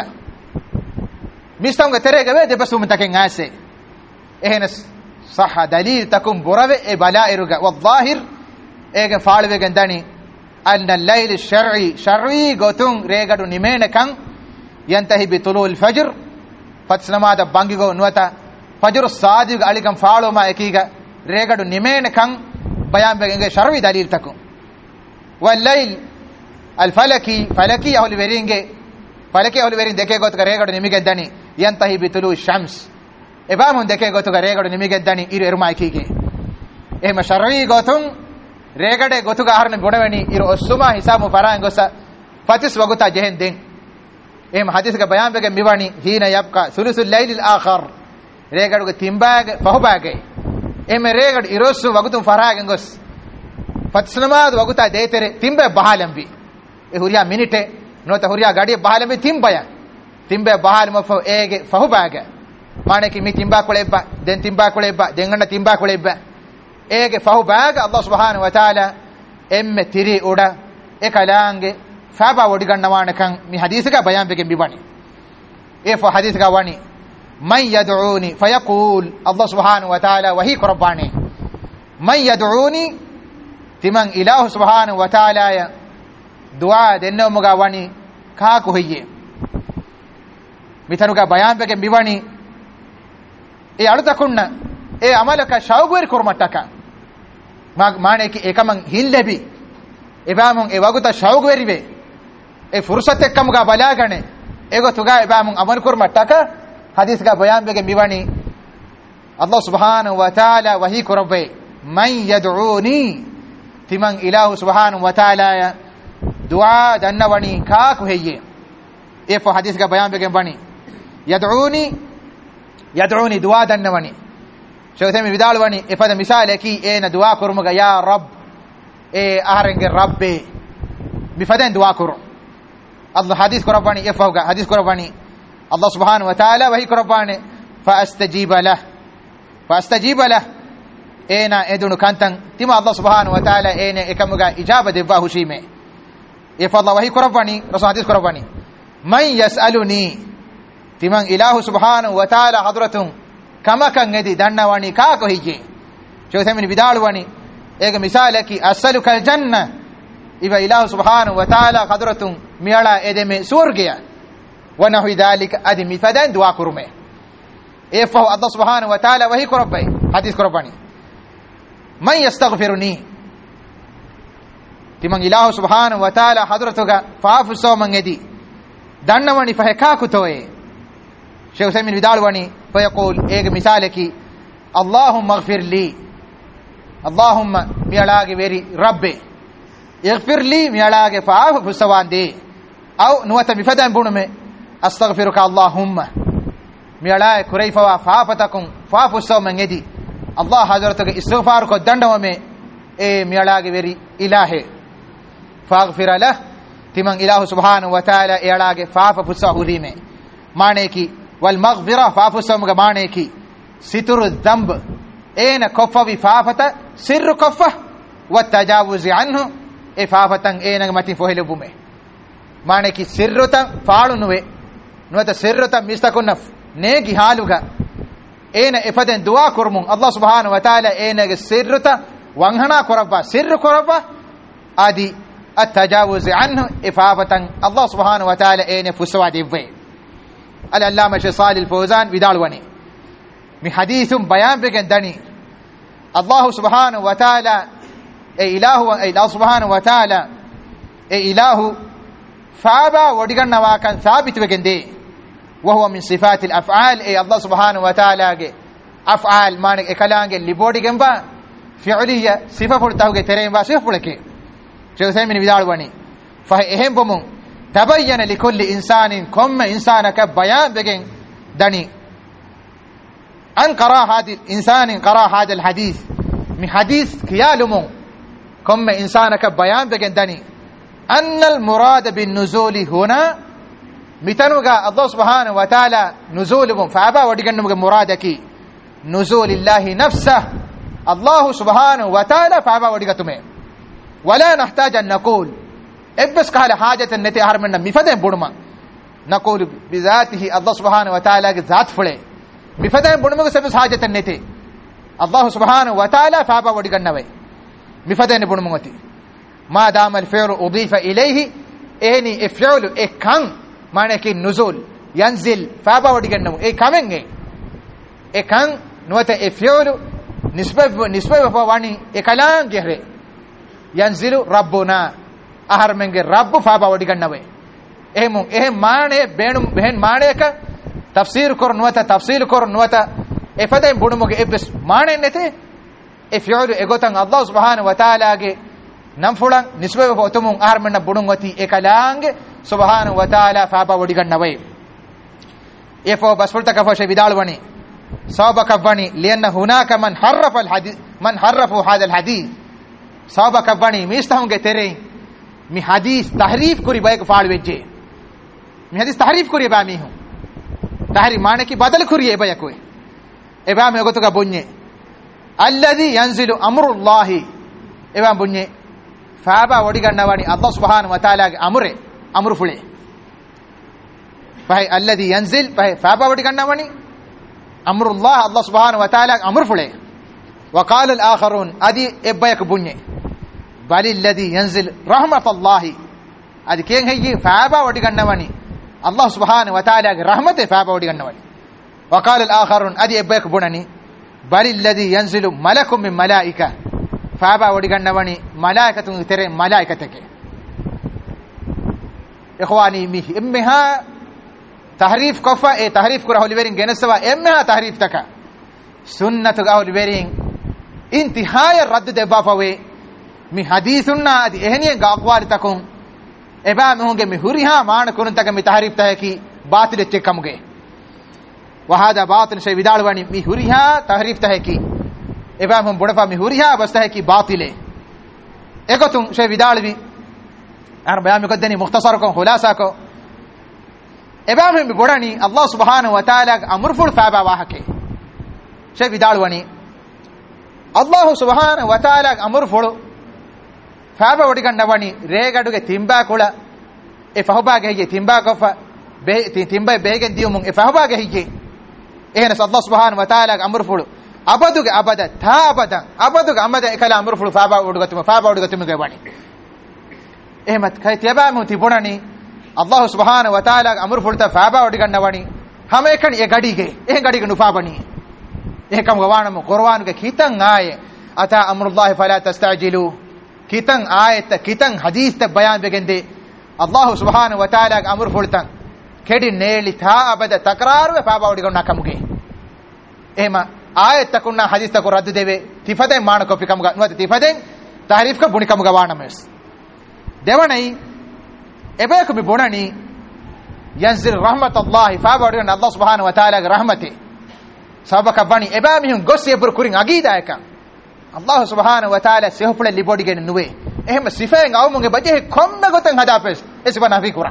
mistamga terega we de basum taken ase ehnes صح دليل تكون بربع بلائرغا والظاهر ايغ فالوغن داني ان الليل الشرعي شرعي غوتون ريغدو نيمين كان ينتهي بطلوع الفجر فتسنما د بانغيغو نوتا فجر الصادق عليكم فالو ما اكيغا ريغدو نيمين كان بيان بيغ شرعي دليل تكون والليل الفلكي فلكي اهل بيرينغ فلكي اهل بيرين دكه غوت ريغدو نيميغ داني ينتهي بطلوع الشمس ebamun deke gotuga regadu nimigeddani iru erumai kige ehma shar'i gotun regade gotuga aharne godawani iru osuma hisabu faran gosa fatis waguta jehen den ehma hadis ga bayan bege miwani hina yabqa sulusul layl al akhar regadu ga timbage fahubage ehma regadu irosu wagutun faragen gos fatisnamad waguta deetere timbe bahalambi e huriya minute nota huriya gadi bahalambi timbaya timbe bahalmo fo ege fahubage maneki mi timba kolebba den timba kolebba den ganna timba kolebba ege fahu baaga Allah subhanahu wa ta'ala emme tiri oda e kalange faba wodi ganna wanakan mi hadith ga bayan bege bibani e fo hadith ga wani man yad'uni fayaqul Allah subhanahu wa ta'ala wa hi rabbani man yad'uni timan ilahu subhanahu wa ta'ala ya du'a denno muga wani ka ko hiye mitanuga bayan bege bibani e aludakunna e amalaka shawgweri kormataka maane ki ekaman hillebi ebamun e waguta shawgweri be e fursat ekkam ga balagane ego tuga ebamun amal kormataka hadith ga bayan bege miwani Allah subhanahu wa ta'ala wahi korbe man yad'uni timan ilahu subhanahu wa ta'ala ya du'a dannawani ka ko heye e fo hadith ga bayan bege bani yad'uni yad'uni du'a dannawani شوتمي بدال واني افدا مثالكي اين دعاء كرمغا يا رب اي اهرنگ ربي بفدن دعاء كرم الله حديث كرباني افوغا حديث كرباني الله سبحانه وتعالى وهي كرباني فاستجيب له فاستجيب له اينا ادونو كانتن تيما الله سبحانه وتعالى اين اكمغا اجابه دبا حشيمه افضل وهي كرباني رسول حديث كرباني من يسالني تيمان اله سبحانه وتعالى حضرتهم كما كان ندي دنواني كاكو هيجي شو ثمن بدالواني ايغ مثالكي اسالك الجنه إذا إله سبحانه وتعالى قدرتم ميالا إدمي سورجيا ونحو ذلك أدمي فدان دعاء كرمه إفه الله سبحانه وتعالى وهي كربي حديث كرباني من يستغفرني تمن إله سبحانه وتعالى حضرتك فعفو سو من يدي دانواني فهكاكو توي شيخ سيمين بدالواني فيقول إيغ مثالك اللهم اغفر لي اللهم ميالاغي ويري ربي اغفر لي ميالاغي فعفو سوان دي أو نوتا بفدان بونمي استغفرك اللهم ميالاغي كريفوا فعفتكم فعفو سو من يدي الله حضرتك استغفارك دندومي اي ميالاغي ويري إلهي فاغفر له تمن إله سبحانه وتعالى إيالاغي فعفو سو هريمي مانيكي والمغفرة فعفو سو مانيكي ستر الذنب اين كفة بفافة سر كفة والتجاوز عنه افافة اين متي فوهل بومي مانيكي سرتا فالو نوي نوتا سرتا مستكنف نيجي حالوغا اين افدن دعاء كرمون الله سبحانه وتعالى اين سرتا وانهنا كربا سر كربا ادي التجاوز عنه افافة الله سبحانه وتعالى اين فسوا ديفي العلامة صالح الفوزان بدالوني من حديث بيان بكن دني الله سبحانه وتعالى اي اله اي الله سبحانه وتعالى اي اله فابا ودغنا واكن ثابت بكن دي وهو من صفات الافعال اي الله سبحانه وتعالى افعال مان اكلانگ لبودي گمبا فعليه صفه فرتاوge teremba صفه فلكي شيخ سيمين بدالوني فهم بمون تبين لكل انسان كم انسانك بيان بكن دني أن قرأ هذا الإنسان قرأ هذا الحديث من حديث كيالمون كم إنسانك بيان بجندني أن المراد بالنزول هنا متنوغا الله سبحانه وتعالى نزولهم فأبا ودقنمغا مرادك نزول الله نفسه الله سبحانه وتعالى فأبا ودقتمه ولا نحتاج أن نقول إبس قال حاجة النتي أهرمنا مفدين بورما نقول بذاته الله سبحانه وتعالى ذات فلي مفدان بونمغ سبس حاجه النتي الله سبحانه وتعالى فابا ودغنوي مفدان بونمغتي ما دام الفعل اضيف اليه اني افعل اكن معنى نزول ينزل فابا ودغنو اي كمن اي كان نوت افعل نسبه نسبه فواني اكلان جهره ينزل ربنا اهرمنگ رب فابا ودغنوي اهم اهم معنى بين بهن معنى کا تفسير كور نوتا تفصيل كور نوتا افدين بونموگه ابس مانن نته افيول اگوتن الله سبحانه وتعالى گه نمفولن نسبه بوتمون ارمن بونغوتي اكلانگ سبحانه وتعالى فابا ودغنوي افو بسفلت كفش بدالوني سبب كفني لان هناك من حرف الحديث من حرفوا هذا الحديث سبب كفني ميستهم گه تري مي حديث تحریف کوری بايك فال وجه مي حديث تحریف کوری با مي ہوں تحريم معنی کی بدل کریے ابا کوئی ابا میں گتو کا بنye الذي ينزل امر الله ابا بنye فابا وڈی گنوانی اللہ سبحانہ و تعالی کے امر امر فلے بھائی الذي ينزل بھائی فابا وڈی گنوانی امر الله اللہ سبحانہ و تعالی امر فلے وقال الاخرون ادي ابا یک بنye بل الذي ينزل رحمت الله ادي کین ہے یہ فابا وڈی گنوانی الله سبحانه وتعالى رحمته فابا ودغنوالي وقال الاخرون ادي ابيك بونني بل الذي ينزل ملك من ملائكه فابا ودغنواني ملائكه ترى ملائكتك اخواني مي امها تحريف كفا اي تحريف كره ولبرين جنسوا امها تحريف تك سنه غاول بيرين انتهاء الرد دبافوي مي حديثنا ادي اهني غاقوال تكون ابا مهونگه مهوريها مان كونتك مي تحريف تاكي باطل چكمگه وهذا باطل شيء vidalwani mi huriha tahrif taheki eba hum bodafa mi huriha bas taheki batile ekotun shay vidalwi ar bayan mi kodani mukhtasar ko khulasa ko eba hum mi bodani Allah subhanahu wa ta'ala amrful faaba wahake shay vidalwani Allah subhanahu wa ta'ala amrful faaba odigannawani regaduge timba kula e fahobage hiye timba kofa be timba begen diumun e fahobage hiye ehnas Allah subhanahu wa ta'ala amrful abaduge abada ta abada abaduge amada ekala amrful faaba odugatum faaba odugatum ge wani ehmat kay tiaba mu tibunani Allah subhanahu wa ta'ala amrful ta faaba odigannawani hame ekani e gadige e gadige nufabani ehkam gawanam Qur'an ge kitan aaye ata amrullah fala tastajilu kitan ayat kitan hadith ta bayan begende Allah subhanahu wa ta'ala amrful tan kedi neeli ta abada takraru e faaba odigonna kamuge ehma ayat takunna hadith ta ko raddu deve tifade maan ko pikam ga nuwate tifade tahrif ka bunikam ga wanames devanai ebe ko mi bonani yanzil rahmatullah faaba odigonna Allah subhanahu wa ta'ala ga rahmate sabaka bani eba mihun gosse bur kurin agida eka Allah subhanahu wa ta'ala sehopula libodi gen nuwe ehma sifaen awmunge baje komme goten hadafes esiba nafi kuran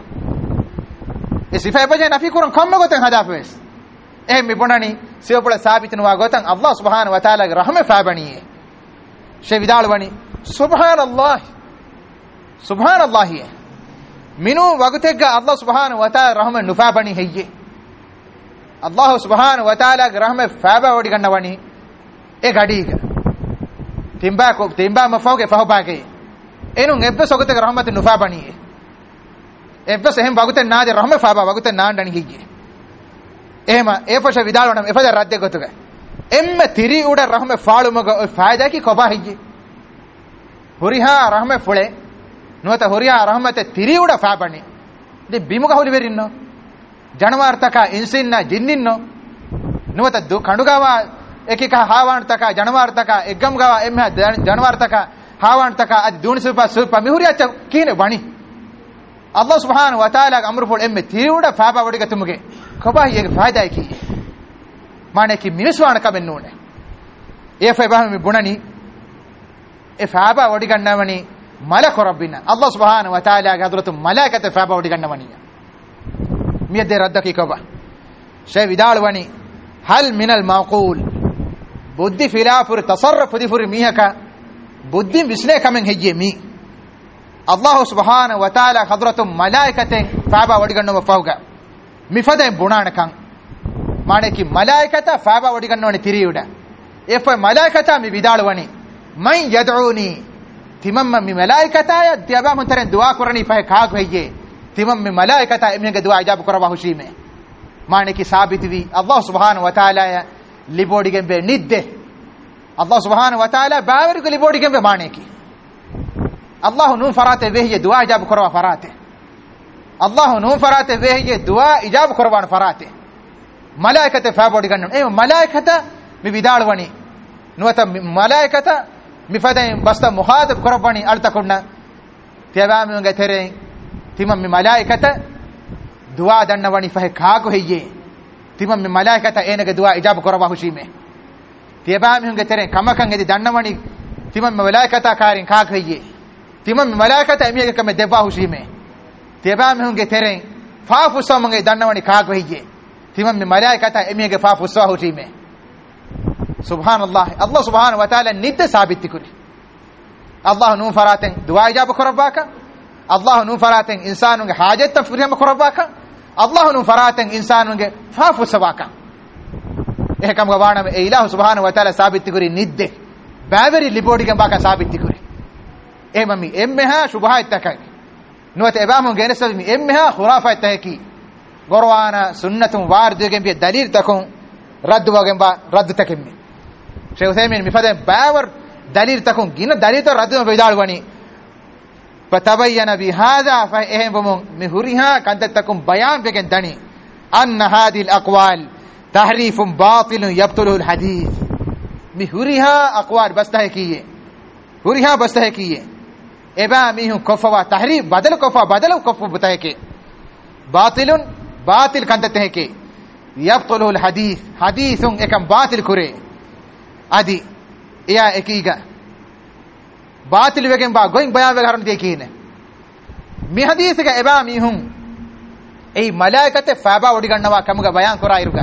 e sifae baje nafi kuran komme goten hadafes ehmi bonani sehopula sabit nuwa goten Allah subhanahu wa ta'ala rahme faabaniye she vidalwani subhanallah subhanallah minu wagutega Allah subhanahu wa ta'ala rahme nufabani heyye Allah subhanahu wa ta'ala rahme faaba odigannawani e gadiga timba ko timba mafauge fahobage enun ebbe sogute rahmat nufabani ebbe sehem bagute naade rahme faaba bagute naandani hiyye ehma efasha vidalwanam efada radde gotuga emme tiri uda rahme faalumaga faayda ki koba hiyye huriha rahme fule nuata huriha rahmate tiri uda faabani de bimuga holi verinno janwartaka insinna jinninno nuata du kandugawa ekika hawantaka janwartaka eggam gawa emme janwartaka hawantaka ad dun supa supa mihuriya kine bani Allah subhanahu wa ta'ala amrful emme tiruda faaba wadiga tumuge koba yege faida ki mane ki miniswana ka bennune e fa ba mi bunani e faaba wadiga nawani malak rabbina Allah subhanahu wa ta'ala gadratu malaikata faaba wadiga nawani miyade raddaki koba shay vidalwani hal min al maqul buddhi filafur tasarruf difur mihaka buddhi visle kamen hejje mi Allah subhanahu wa ta'ala hadratu malaikate faaba wadiganno fawga mifade bunanakan mane ki malaikata faaba wadiganno tiriuda efa malaikata mi vidalwani man yad'uni timamma mi malaikata ya tiaba muntare dua korani fa ka ko hejje timam mi malaikata emenge dua ijab korwa hushime mane ki sabitwi Allah subhanahu wa ta'ala ya libodigen be nidde Allah subhanahu wa ta'ala baawir ko libodigen be mane ki Allah nun farate vehje dua ijab korwa farate Allah nun farate vehje dua ijab korwa farate malaikate fa bodigen e malaikata mi vidalwani nuata malaikata mi fadain basta muhadab korwani altakunna tebam nge tere timam mi malaikata dua dannawani fa kaago heyye timam mi malaikata enege dua ijab korwa hushime tebam nge tere kamakan edi dannawani timam mi malaikata karin kaag heyye timam mi malaikata emiyege kame debba hushime tebam nge tere faafu samange dannawani kaag heyye timam mi malaikata emiyege faafu saw hushime subhanallah Allah subhanahu wa ta'ala nidde sabit kuri Allah nu faraten dua ijab korwaka Allah nu faraten insanunge hajat tafriham korwaka Allah nu faraten insanunge faafu sawaka ehkam gawana me ilah subhanahu wa ta'ala sabit kuri nidde baveri libodige baka sabit kuri emami emmeha shubha ittakai nuwate ebamun genesami emmeha khurafa ittaki gorwana sunnatun wardugen bi dalil takun raddu wagen ba raddu takemmi Sheikh Uthaymeen mifaden bawer dalil takun gina dalil to raddu bedalwani فتبين بهذا فهم بمن مهرها كانت تكون بيان بين دني أن هذه الأقوال تحريف باطل يبطل الحديث مهرها أقوال بس تهكية هرها بس تهكية إبا ميهم كفوا تحريف بدل كفوا بدل كفوا بتهكي باطل باطل كانت تهكي yabtuluhu alhadith hadithun ekam batil kure adi eya ekiga batil wegen ba goin bayan wegen harun de kine mi hadith ga eba mi hun ei malaikate faba odi gannawa kamuga bayan kora iruga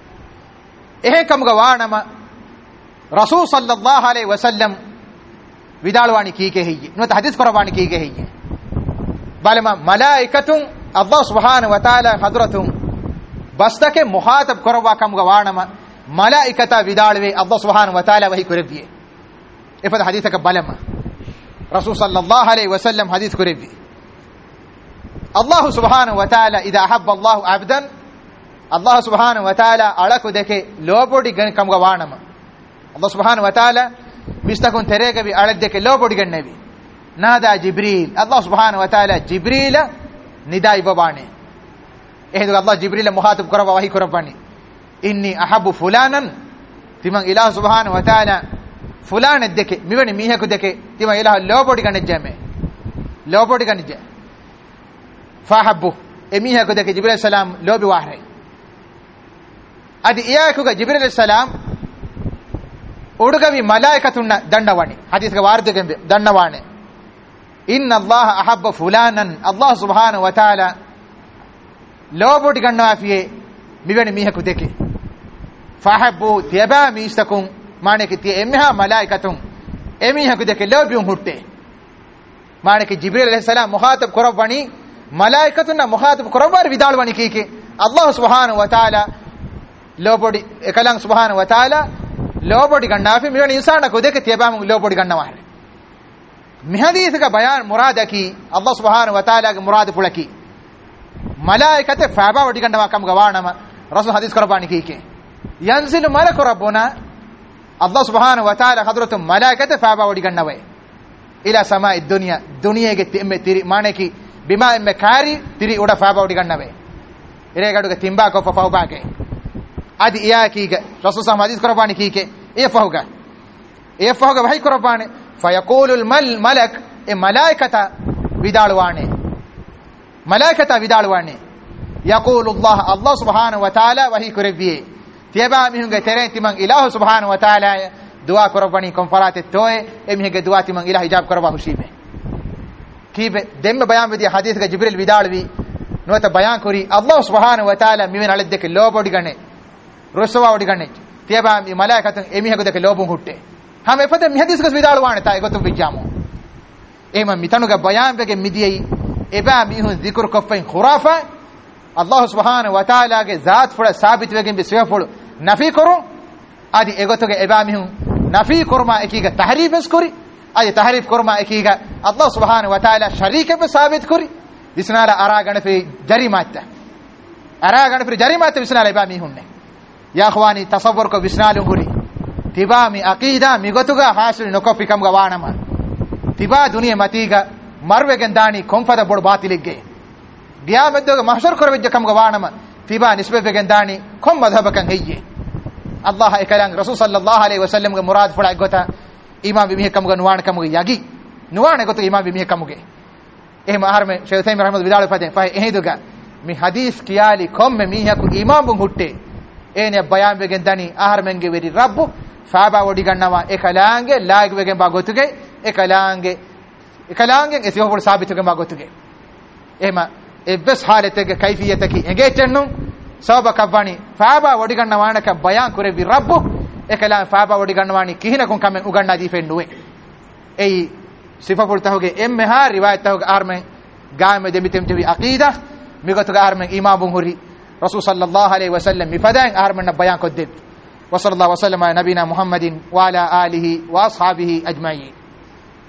ehe kamuga waanama rasul sallallahu alaihi wasallam vidalwani kike heyye nuta hadith korwani kike heyye balama malaikatun allah subhanahu wa taala hadratun bastake muhatab korwa kamuga waanama malaikata vidalwe allah subhanahu wa taala wahi korebiye ifada hadithaka balama rasul sallallahu alaihi wasallam hadith korebi Allah subhanahu wa ta'ala idha ahabba Allah abdan Allah subhanahu wa ta'ala alaku deke lobodi gan kamga waanama Allah subhanahu wa ta'ala mistakun terega bi alak deke lobodi gan nabi nada jibril Allah subhanahu wa ta'ala jibril nida ibabane ehdu Allah jibril muhatab korwa wahi korabani inni ahabbu fulanan timang ilah subhanahu wa ta'ala fulan deke miwani miheku deke timang ilah lobodi gan jame lobodi gan jame fahabbu emiha ko deke jibril salam lobi wahre adi iya ko jibril salam udugavi malaikatunna dandawani hadith ga warde gembe dandawane inna allah ahabba fulanan allah subhanahu wa taala lobodi gannawa fiye miwani miha ko deke fahabbu tiaba mistakum mane ke tie emha malaikatun emiha ko deke lobiun hutte mane ke jibril salam muhatab korabani malaikatuna muhatab korbar vidalwani kike allah subhanahu wa taala lobodi ekalang subhanahu wa taala lobodi gannafi miwani insana ko deke tebam lobodi gannawa mi hadith ka bayan murada ki allah subhanahu wa taala ke murad fulaki malaikate faba wadi gannawa kam gawanama rasul hadith korabani kike yanzilu malaku rabbuna allah subhanahu wa taala hadratu malaikate faba wadi gannawa ila samai dunya dunya ge temme tiri maneki bima emme kari tiri uda faba odi gannave ire gaduga timba ko fa bage adi iya kiga rasul sallallahu alaihi wasallam kike e fahuga e fahuga wahi korabane fa yaqulu al mal malak e malaikata vidalwane malaikata vidalwane yaqulu allah allah subhanahu wa taala wahi korebiye tiaba mihunga tere timang ilahu subhanahu wa taala dua korabani konfarate toy e mihege dua timang ilahu hijab koraba hushibe kibe demme bayan wedi hadith ga jibril vidalwi nota bayan kori allah subhanahu wa taala miwen alad deke lobodi gane roswa odi gane tiaba mi malaikatun emi hago deke lobun hutte hame fate mi hadith ga vidalwane ta egotum bijamo ema mitanu ga bayan bege midiyei eba mi hun zikr kofain khurafa allah subhanahu wa taala ge zat fura sabit wegen be sefulu nafi koru adi egotoge eba mi hun nafi korma ekiga tahrifes kori ay tahrif korma ekiga allah subhanahu wa taala sharika be sabit kori visnala ara gane fe jarimatta ara gane fe jarimatta visnala ba mi hunne ya akhwani tasawwur ko visnalu guri tiba mi aqida mi gotuga hasil nokopi kam ga wanama tiba duniya matiga marwe gendani konfada bod batiligge qiyameddoga mahshar korwejja kam ga wanama tiba nisbe be gendani kom madhabakan heyye allah ekalang rasul sallallahu alaihi wasallam ga murad fula gota imam bi mihkam ga nuwan kam ga yagi nuwan goto imam bi mihkam ge ehma harme shaykh Uthaymeen rahmat bidal fate fa eheduga mi hadith kiyali komme mihaku imam bun hutte ene bayan be gendani aharmen ge veri rabbu faaba wodi gannawa ekalange laag wegen ba gotuge ekalange ekalange esi hobol sabit ge ba gotuge ehma ebbes halete ge kayfiyete ki engetennu sawba kavani faaba wodi gannawa naka bayan kore vi rabbu ekala faaba wodi gannawani kihina kon kamen uganna di fennuwe ei sifa pultahoge emme ha riwayat tahoge arme gaame demitem tevi aqida migoto arme imam bun huri rasul sallallahu alaihi wasallam mifadan arme na bayan ko deb wa sallallahu wa sallama nabina muhammadin wa ala alihi wa ashabihi ajma'in